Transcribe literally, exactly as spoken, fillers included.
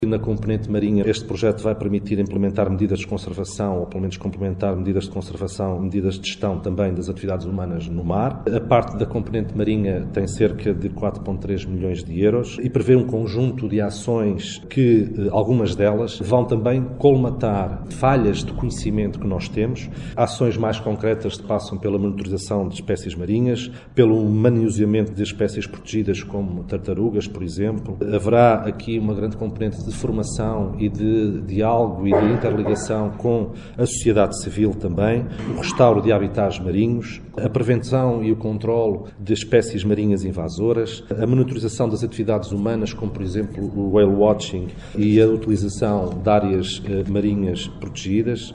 Na componente marinha, este projeto vai permitir implementar medidas de conservação, ou pelo menos complementar medidas de conservação, medidas de gestão também das atividades humanas no mar. A parte da componente marinha tem cerca de quatro vírgula três milhões de euros e prevê um conjunto de ações que, algumas delas, vão também colmatar falhas de conhecimento que nós temos. Ações mais concretas passam pela monitorização de espécies marinhas, pelo manuseamento de espécies protegidas como tartarugas, por exemplo. Haverá aqui uma grande componente de de formação e de diálogo e de interligação com a sociedade civil também, o restauro de habitats marinhos, a prevenção e o controle de espécies marinhas invasoras, a monitorização das atividades humanas, como por exemplo o whale watching e a utilização de áreas marinhas protegidas.